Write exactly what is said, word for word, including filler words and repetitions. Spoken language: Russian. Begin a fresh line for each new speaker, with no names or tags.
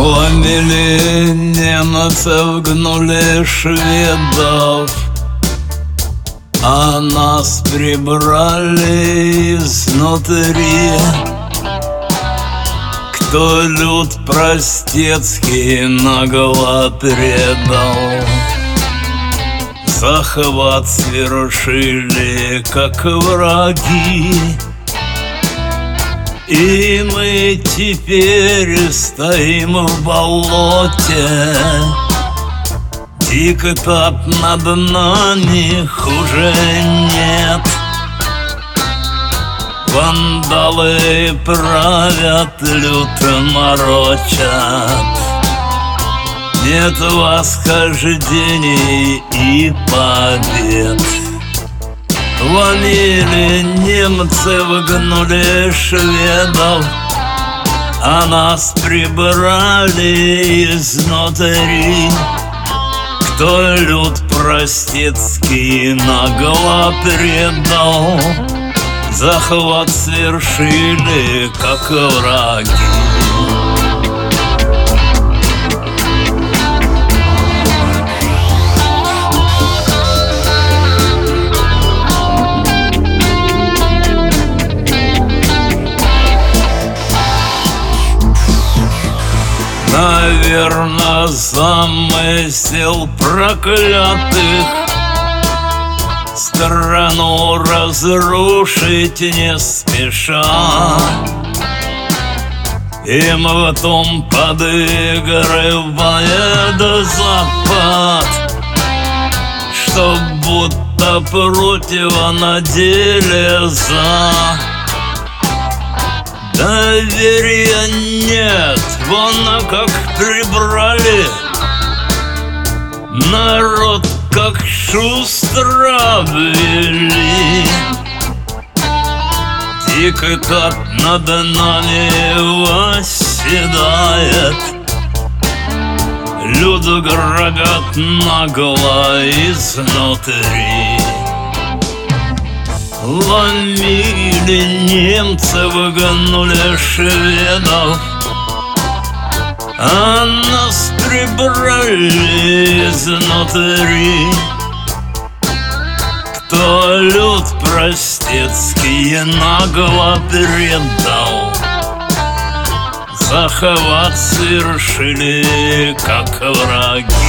Ломили немцев, гнули шведов, а нас прибрали изнутри. Кто люд простецкий нагло предал, захват совершили, как враги. И мы теперь стоим в болоте, диктат над нами хуже нет. Вандалы правят, люто морочат, нет восхождений и побед. Ломили немцев, гнули шведов, а нас прибрали изнутри. Кто люд простецкий нагло предал, захват совершили, как враги. Наверно, замысел проклятых страну разрушить не спеша. Им в том подыгрывает Запад, что будто против, а на деле за. Доверия нет, вон как прибрали народ, как шустро ввели. Диктат над нами восседает, люд грабят нагло изнутри. Ломили немцев, гнули шведов, а нас прибрали изнутри. Кто люд простецкий нагло предал, захват совершили, как враги.